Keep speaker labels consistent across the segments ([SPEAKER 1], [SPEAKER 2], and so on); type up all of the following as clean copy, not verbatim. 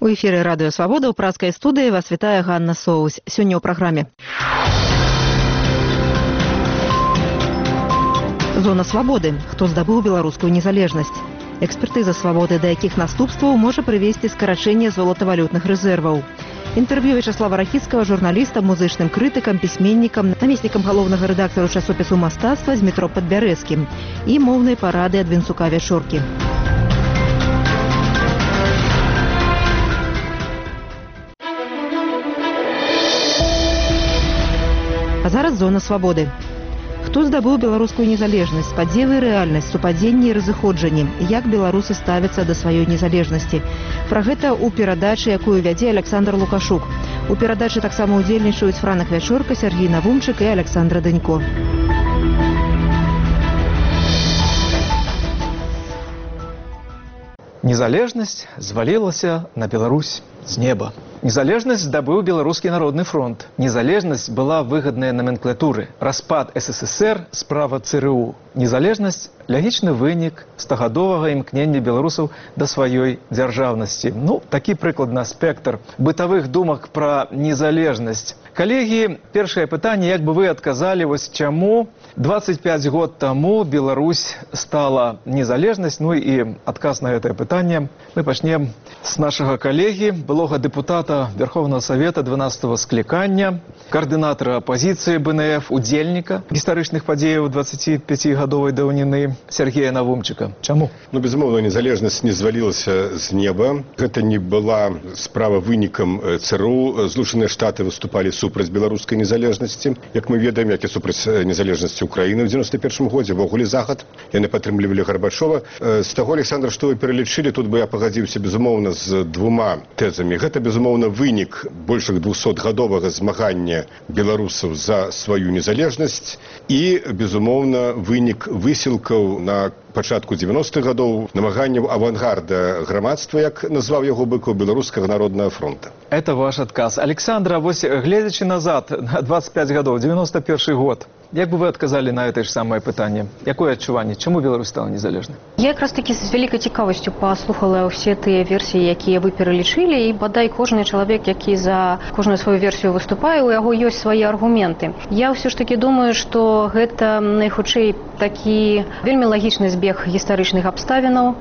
[SPEAKER 1] У эфіры радыё Свабода ў празкай студыі вас вітае Ганна Соус. Сёння ў праграме. Зона свабоды. Хто здабыў беларускую незалежнасць? Экспертыза свабоды, да якіх наступстваў можа прывесці скарачэнне золатавалютных рэзерваў. Інтэрв'ю Вячаслава Рахіцкага журналістам, музычным крытыкам, пісьменнікам, намеснікам галоўнага рэдактару часопісу «Мастацтва» Змітро Падбярэцкім і моўнай парады ад Вінцука Вячоркі. А зараз зона свабоды. Хто здабыў беларускую незалежнасць, падзевы і рэальнасць, супадзенні і разыходжанні, як беларусы ставяцца да сваёй незалежнасці. Пра гэта ў перадачы, якую вядзе Александр Лукашук. У перадачы таксама ўдзельнічаюць Франак Вячорка, Сергей Навумчык і Александра Данько.
[SPEAKER 2] Незалежнасць звалілася на Беларусь з неба. Незалежнасць здабыў Беларускі народны фронт. Незалежнасць была выгадная номенклатуры. Распад СССР – справа ЦРУ. Незалежнасць – лягічны вынік стагадовага імкнення беларусаў да сваёй дзяржаўнасці. Такі прыкладна спектр бытавых думак пра незалежнасць. Калегі, першае пытанне, як бы вы адказалі, чаму 25 год таму Беларусь стала незалежнасць? І адказ на гэтае пытанне мы пачнем з нашага калегі, былога дэпутата Верховного Совета 12-го склікання, координатора апозіцыі БНФ, удзельніка гістарычных падзеяў 25-гадовай даўніны Сергея Навумчыка. Чаму?
[SPEAKER 3] Безумоўна, незалежнасць не звалілася з неба. Гэта не была справа вынікам ЦРУ. Злучаныя Штаты выступалі супраць беларускай незалежнасці. Як мы ведаем, як і супраць незалежнасці Украіны ў 91 годзе, вогуле Захад. Яны падтрымлівалі Гарбачова. З таго, Александр, што вы пералічылі, тут бы я пагадзіўся, безумоўна, з двума тэзамі. Гэта, безумоўна, вынік большых 200-гадовага змагання беларусаў за сваю незалежнасць і, безумоўна, вынік высілкаў на пачатку 90-х гадоў, намаганняў авангарда грамадства, як назваў яго Быкаў, Беларускага народнага фронта.
[SPEAKER 2] Это ваш адказ. Александра, гледзячы назад, 25 гадоў, 91 год, як бы вы адказалі на гэта ж самае пытанне? Якое адчуванне? Чаму Беларусь стала незалежнай?
[SPEAKER 4] Я якраз такі з вялікай цікавасцю паслухала ўсе тыя версіі, якія вы пералічылі, і бадай кожны чалавек, які за кожную сваю версію выступае, у яго ёсць свае аргументы. Я ўсё ж такі думаю, што гэта найхутчэй такі вельмі лагічны збег гістарычных абставінаў,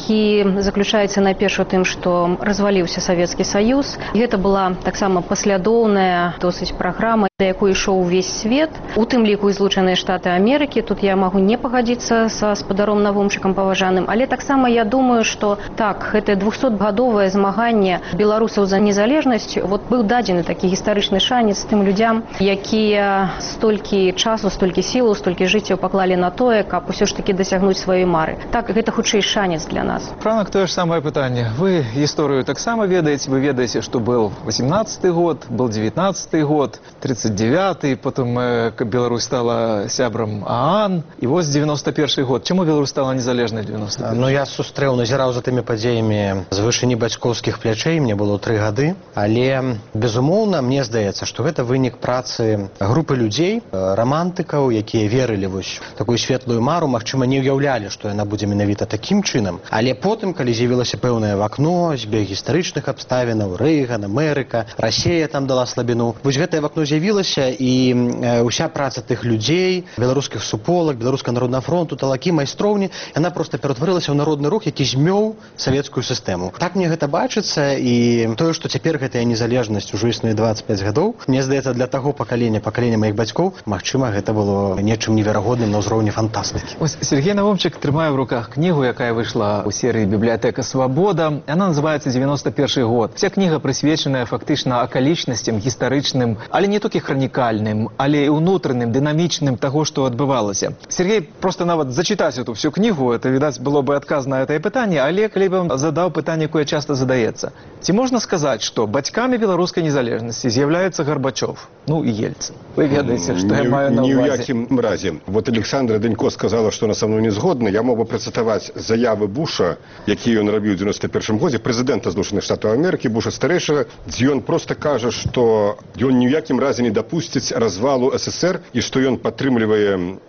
[SPEAKER 4] які заключаецца найперш у тым, што разваліўся Савецкі Саюз. Гэта была таксама паслядоўная досыць праграма, да якой ішоў увесь свет, у тым ліку і Злучаныя Штаты Амерыкі. Тут я магу не пагадзіцца са спадаром Навумчыкам паважаным, але таксама я думаю, што так, гэтае 200-гадовае змаганне беларусаў за незалежнасць, быў дадзены такі гістарычны шанец тым людзям, якія столькі часу, столькі сілаў, столькі жыццяў паклалі на тое, каб усё ж такі дасягнуць сваёй мары. Так, гэта хутчэй шанец для нас.
[SPEAKER 2] Франак, тое ж самае пытанне. Вы гісторыю таксама ведаеце, вы ведаеце, што был 18-й год, был 19-й год, 39-й, потым Беларусь стала сябрам ААН, і 91-й год. Чаму Беларусь стала незалежнай 91-й?
[SPEAKER 5] Я сустрэў, назіраў за тымі падзеямі з вышыні бацькоўскіх плячэй, мне было 3 гады, але, безумоўна, мне здаецца, што гэта вынік працы групы людзей, рамантыкаў, якія верылі вось такую светлую мару, магчыма, не ўяўлялі, што яна будзе менавіта такім чынам. Але потым, калі з'явілася пэўнае вакно, збег гістарычных абставінаў, Рэйган, Амерыка, Расія там дала слабіну. Вось гэтае вакно з'явілася, і ўся праца тых людзей, беларускіх суполак, Беларускага народнага фронту, талакі, майстроўні, яна проста ператварылася ў народны рух, які змёў савецкую сістэму. Так мне гэта бачыцца, і тое, што цяпер гэтая незалежнасць ужо існуе 25 гадоў, мне здаецца, для таго пакалення маіх бацькоў, магчыма, гэта было нечым неверагодным на ўзроўні фантастыкі.
[SPEAKER 2] Сергей Навумчык трымае в руках кнігу, якая выйшла ў серыі «Бібліятэка Свабода». Яна называецца «91 год». Вся кніга прысвечаная фактычна акалічнасцям гістарычным, але не толькі хранікальным, але і ўнутраным, дынамічным таго, што адбывалася. Сергей просто нават зачытаць эту всю кнігу, это, відаць, было бы адказ на гэтае пытанне, але калі б вам задаў пытанне, якое часта задаецца. Ці можна сказаць, што бацькамі беларускай незалежнасці з'яўляюцца Гарбачов, і Ельцин? Вы ведаеце, што я маю на ўвазе.
[SPEAKER 3] Ні ў якім разе. Александра Данько сказала, што она са мной не згодна. Я мог бы працытаваць заявы Буша, якія ён рабіў у 91 годзе, прэзідэнта Злучаных Штатаў Амерыкі, Буша старэйшага, дзе ён проста кажа, што ён ні ў якім разе не дапусціць развалу СССР і што ён падтрымлівае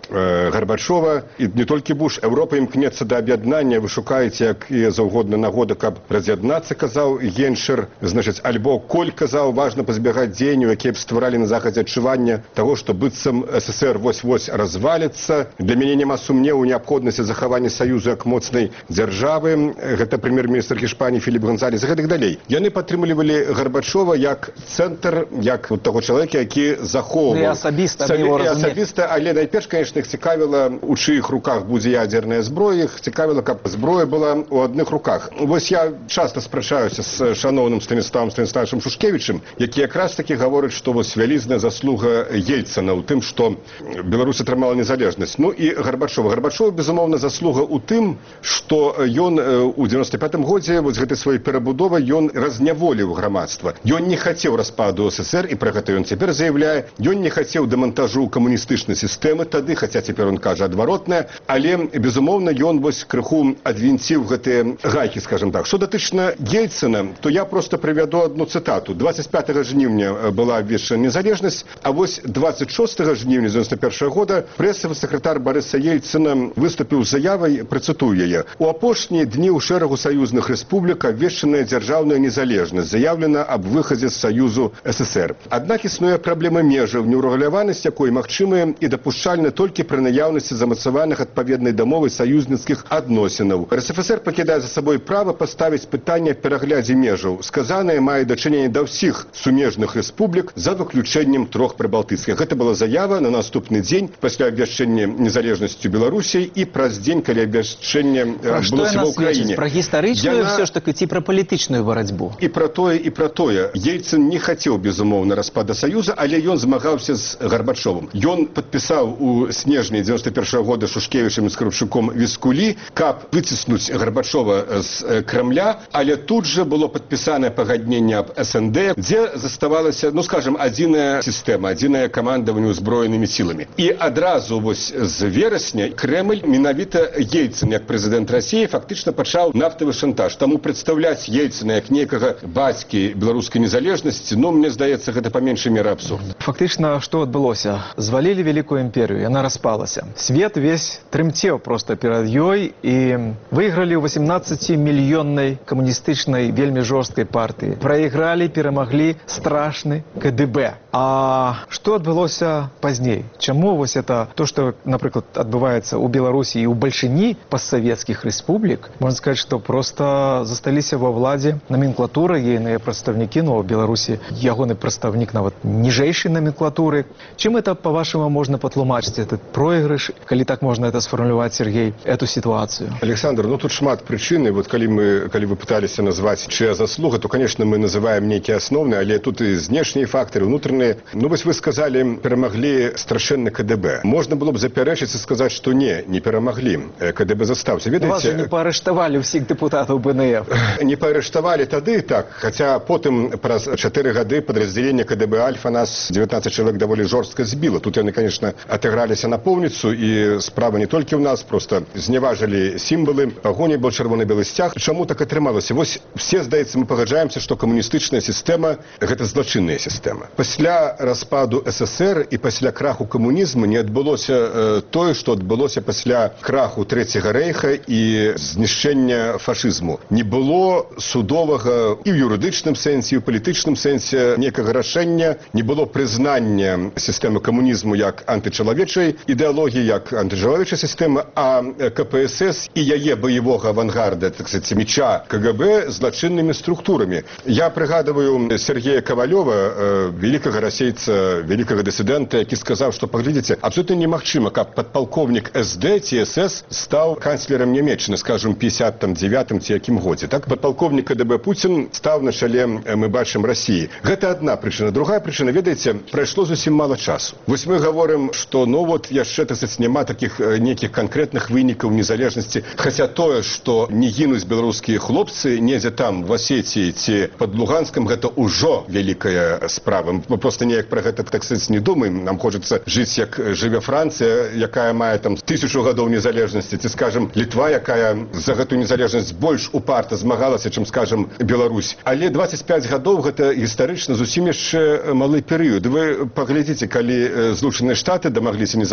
[SPEAKER 3] Гарбачова, і не толькі Буш, Еўропа імкнецца да аб'яднання, вы шукаеце якія заўгодна нагоды, каб раз'яднацца, казаў Геншер, значыць, альбо Коль казаў, важна пазбягаць дзеянняў, якія б стваралі на захадзе адчування таго, што быццам СССР вось-вось разваліцца. Для мяне няма сумневу неабходнасці захавання саюзу як моцнай дзяржавы. Гэта прэм'ер-міністр Іспаніі Філіп Гонзалес і гэтак далей. Яны падтрымлівалі Гарбачова як цэнтр, як таго чалавека, які захоўваў.
[SPEAKER 2] І асабіста,
[SPEAKER 3] але найперш, конечно, іх цікавіла, у чыіх руках будзе ядзерная зброя, іх цікавіла, каб зброя была ў адных руках. Вось я часта спрачаюся з шаноўным Станіславам Станіславовичем Шушкевічем, які якраз таки гаворыць, што вось вялізная заслуга Ельцына ў тым, што Беларусь атрымала незалежнасць. Ну і Гарбачова. Гарбачова, безумоўна, заслуга ў тым, што ён у 95-м годзе вось гэтай сваёй перабудовы ён разняволіў грамадства. Ён не хацеў распаду СССР, і пра гэта ён цяпер заяўляе. Ён не хацеў дэмантажу камуністычнай сістэмы тады, хаця цяпер он кажа адваротнае, але, безумоўна, ён вось крыху адвінціў гэтыя гайкі, скажем так. Што датычна Ельцына, то я просто прывяду одну цытату. 25 жніўня была абвешчана незалежнасць, а вось 26 жніўня 91 года прэсавы сакратар Барыса Ельцына выступіў з заявай, працытую яе. У апошнія дні ў шэрагу саюзных рэспублік абвешчаная дзяржаўная незалежнасць, заяўлена аб выхадзе з Саюзу СССР. Аднак існуе праблема межаў, неўрэгуляванасць якой магчымая і дапушчальна толькі пры наяўнасці замацаваных адпаведнай дамовай саюзніцкіх адносінаў. РСФСР пакідае за сабой права паставіць пытанне аб пераглядзе межаў. Сказанае мае дачыненне да ўсіх сумежных рэспублік за выключэннем 3 прыбалтыцкіх. Гэта была заява на наступны дзень пасля абвяшчэння незалежнасцю Беларусі і праз дзень, калі абвяшчэнне адбылося ва ўкраіне.
[SPEAKER 2] Пра гістарычную ўсё ж таки ці пра палітычную барацьбу?
[SPEAKER 3] І пра тое, і пра тое. Ельцын не хацеў, безумоўна, распада Саюза, але ён змагаўся з Гарбачовым. Ён падпісаў у снежні 91 года Шушкевічам і Скрыпчуком віскулі, каб выціснуць Гарбачова з Крамля, але тут жа было падпісанае пагадненне аб СНД, дзе заставалася, ну, скажем, адзіная сістэма, адзінае камандаванне ўзброенымі сіламі. І адразу вось з верасня Крэмль, менавіта Ельцын, як прэзідэнт Расіі, фактычна пачаў нафтавы шантаж. Таму прадстаўляць Ельцына як некага бацькі беларускай незалежнасці, ну, мне здаецца, гэта па меншай меры абсурд.
[SPEAKER 2] Фактычна, што адбылося? Звалілі вялікую імперію, яна распалася. Свет весь трымцеў проста перад ёй і выйгралі ў 18-мільённай камуністычнай вельмі жорсткай партыі. Прайгралі, перамаглі страшны КДБ. А што адбылося пазней? Чаму вось это то, што, напрыклад, адбываецца ў Беларусі і ў бальшыні постсавецкіх рэспублік, можна сказаць, што проста засталіся ва ўладзе номенклатура, ейныя прадстаўнікі, ну, у Беларусі ягоны прадстаўнік нават ніжэйшай номенклатуры. Чым это, по-вашаму, можна патлумачыць этот проигрыш, калі так можна это сфармуляваць, Сергей, эту ситуацию?
[SPEAKER 3] Александр, ну тут шмат прычын, і вот калі вы пыталіся назваць чыя заслуга, то, конечно, мы называем нейкія асноўныя, але тут і знешнія фактары, внутренние. Ну вось вы сказали, перамаглі страшэнны КДБ. Можна было б запярэчыць і сказаць, што не перамаглі. КДБ застаўся. Ведаеце,
[SPEAKER 2] вас же не паарэштавалі ўсіх дэпутатаў БНФ.
[SPEAKER 3] Не паарэштавалі тады, так, хаця потым праз 4 гады падраздзялення КДБ Альфа нас 19 чалавек даволі жорстка збіла. Тут яны, конечно, отыграліся на поўніцу, і справа не толькі ў нас, просто зневажылі сімвалы, пагоні был чырвона-белы сцяг. Чаму так атрымалася? Вось все, здаецца, мы пагаджаемся, што камуністычная сістэма гэта злачынная сістэма. Пасля распаду СССР і пасля краху камунізму не адбылося тое, што адбылося пасля краху Трэцяга рэйха і знішчэння фашызму. Не было судовага і ў юрыдычным сэнсе, і ў палітычным сэнсе некага рашэння, не было прызнання сістэмы камунізму як антычалавечай ідэалогіі, як антычалавечай сістэмы, а КПСС і яе баявога авангарда, так сказать, меча КГБ злачыннымі структурамі. Я прыгадываю Сергея Ковалёва, великага расейца, великага дысідэнта, які сказаў, што, паглядзіце, абсолютно немагчыма, каб падпалкоўнік СД ці СС стаў канцлерам Нямеччыны, скажем, 59-м ці якім годзе. Так, падпалкоўнік КДБ Пуцін стаў на чале, мы бачым, Расіі. Гэта адна прычына. Другая прычына, ведаеце, прайшло зусім мала часу. Вось мы гаворым, што, ну вот, яшчэ, так сказать, няма такіх нейкіх канкрэтных вынікаў незалежнасці, хаця тое, што не гінуць беларускія хлопцы недзе там, в Асетіі ці пад Луганскам, гэта ўжо вялікая справа. Мы просто неяк пра гэта, так сказать, не думаем. Нам хочацца жыць, як жыве Францыя, якая мае там 1000 гадоў незалежнасці, ці, скажем, Літва, якая за гэтую незалежнасць больш упарта змагалася, чым, скажем, Беларусь. Але 25 гадоў гэта гістарычна зусім яшчэ малы перыяд. Вы паглядзіце, калі Злучаныя Штаты дамагліся незалежнасці,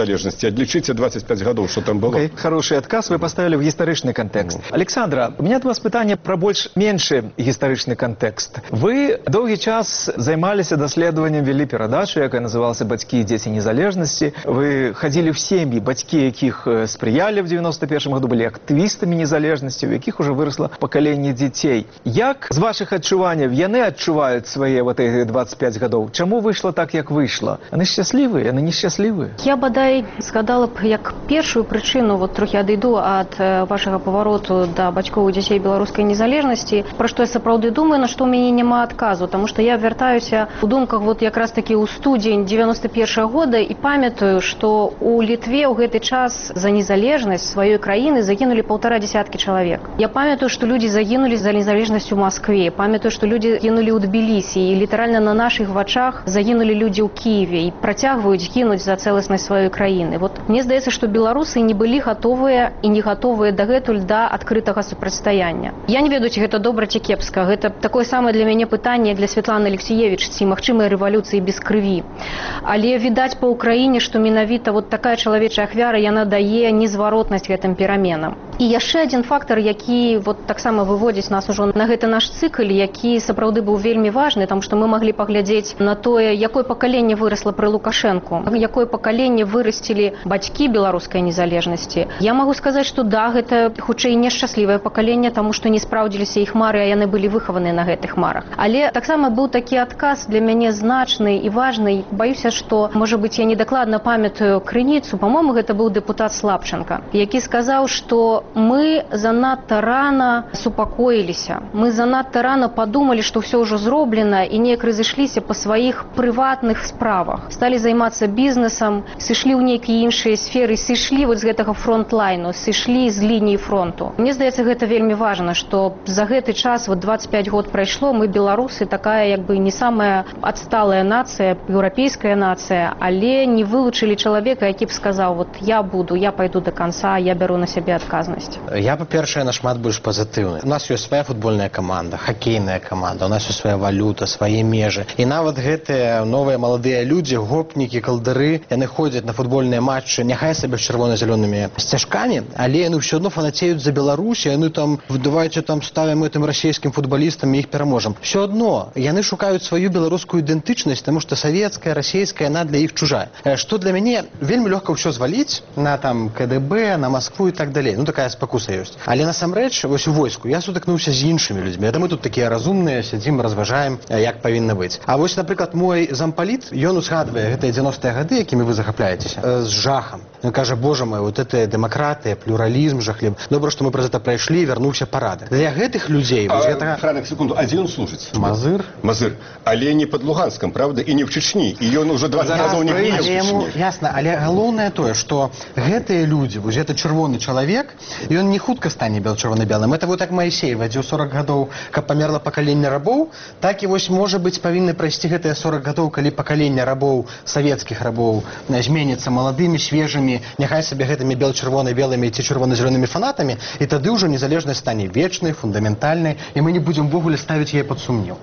[SPEAKER 3] незалежнасці, адлічыце 25 гадоў, што там было.
[SPEAKER 2] Хороший адказ вы поставили в гістарычны кантэкст. Александра, у меня до вас пытанне пра больш-меншы гістарычны кантэкст. Вы доўгі час займаліся даследаваннем, вялі перадачу, якая называлася «Бацькі і дзеці незалежнасці». Вы хадзілі в сем'і, бацькі якіх спрыялі в 91 году, былі актывістамі незалежнасці, у якіх уже выросла пакаленне дзяцей. Як з вашых адчуванняў яны адчуваюць свае вот эти 25 гадоў? Чаму выйшла так, як выйшла? Яны шчаслівыя, яны несчаслівыя?
[SPEAKER 4] Я бадай згадала б як першую прычыну, вот трохі адыду ад вашага павароту да бацькоў і дзяцей беларускай незалежнасці, пра што я сапраўды думаю, на што ў мяне няма адказу, таму што я вяртаюся у думках вот якраз такі ў студзень 91 года і памятаю, што у Літве ў гэты час за незалежнасць сваёй краіны загінулі 1,5 десяткі чалавек. Я памятаю, што людзі загінулі за незалежнасць у Маскве, памятаю, што людзі гінулі ў Тбілісі, і літаральна на нашых вачах загінулі людзі ў Кіеве і працягваюць гінуць за цэласнасць сваёй краіны. Вот мне здаецца, што беларусы не былі гатовыя і не гатовыя дагэтуль да адкрытага супрацьстаяння. Я не ведаю, ці гэта добра ці кепска. Гэта такое самае для мяне пытанне для Святланы Алексіевіч, ці магчымая рэвалюцыі без крыві. Але відаць па ўкраіне, што менавіта вот такая чалавечая ахвяра, яна дае незваротнасць гэтым пераменам. І яшчэ адзін фактар, які вот таксама выводзіць нас ужо на гэты наш цыкл, які сапраўды быў вельмі важны, таму што мы маглі паглядзець на тое, якое пакаленне вырасла пры Лукашэнку, якое пакаленне вырасцілі бацькі беларускай незалежнасці. Я магу сказаць, што да, гэта хутчэй нешчаслівае пакаленне, таму што не спраўдзіліся іх мары, а яны былі выхаваны на гэтых марах. Але таксама быў такі адказ для мяне значны і важны. Баюся, што, можа быць, я недакладна памятаю крыніцу, па-мойму, гэта быў дэпутат Слабченко, які сказаў, што мы занадта рана супакоіліся, мы занадта рана падумалі, што ўсё ўжо зроблена і неяк разышліся па сваіх прыватных справах. Сталі займацца бізнесам, сышлі ў нейкія іншыя сферы, сышлі вот з гэтага фронтлайну, сышлі з лініі фронту. Мне здаецца, гэта вельмі важна, што за гэты час, вот 25 год прайшло, мы беларусы такая як бы не самая адсталая нацыя, еўрапейская нацыя, але не вылучылі чалавека, які б сказаў, вот я буду, я пайду до конца, я бяру на сябе адказнасць.
[SPEAKER 5] Я, па-першае, нашмат больш пазітыўны. У нас ёсць свая футбольная каманда, хакейная каманда, у нас ёсць свая валюта, свае межы. І нават гэтыя новыя маладыя людзі, гопнікі, калдары, яны ходзяць на футбольныя матчы, няхай сабе з чырвона-зялёнымі сцяжкамі, але яны ўсё адно фанацеюць за Беларусь, яны там, давайце там ставім гэтым расійскім футбалістам і іх пераможам. Всё адно яны шукаюць сваю беларускую ідэнтычнасць, таму што савецкая, расійская, яна для іх чужая. Што для мяне вельмі лёгка ўсё зваліць на там КДБ, на Маскву і так далей. Ну такая спакуса ёсць. Але насамрэч, вось у войску я сутыкнуўся з іншымі людзьмі. Мы тут такія разумныя, сядзім, разважаем, як павінна быць. А вось, напрыклад, мой зампаліт, ён узгадвае гэтыя 90-е гады, якімі вы захапляецеся, з жахам. Ён кажа, божа мой, вот это дэмакратыя, плюралізм, жахлів. Добра, што мы праз гэта прайшлі і вярнуўся парадак. Для гэтых людзей...
[SPEAKER 3] Франак, секунду, а дзе ён служыць?
[SPEAKER 5] Мазыр.
[SPEAKER 3] Мазыр. Але не пад Луганскам, правда? І не в Чечні. І ён уже 20 разоў не в Чечні.
[SPEAKER 5] Ясна, але галоўнае тое, што гэтыя людзі, вось гэта чырвоны чалавек, ён не хутка стане чырвона-белым. Это вот так Маісей вадзіў 40 гадоў, каб памерла пакаленне рабоў, так і вось, можа быць, павінны прайсці гэтыя 40 гадоў, калі пакаленне рабоў, савецкіх рабоў, зменіцца маладымі, свежымі, няхай сабе гэтымі бел-чырвона-белымі ці чырвона-зялёнымі фанатамі, і тады ўжо незалежнасць стане вечнай, фундаментальнай, і мы не будзем увогуле ставіць яе пад сумнеў.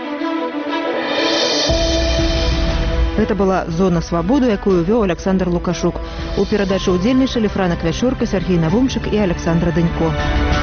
[SPEAKER 1] Гэта была «Зона свабоды», якую вёў Александр Лукашук. У перадачы ўдзельнічалі Франак Вячорка, Сергей Навумчык і Александра Дынько.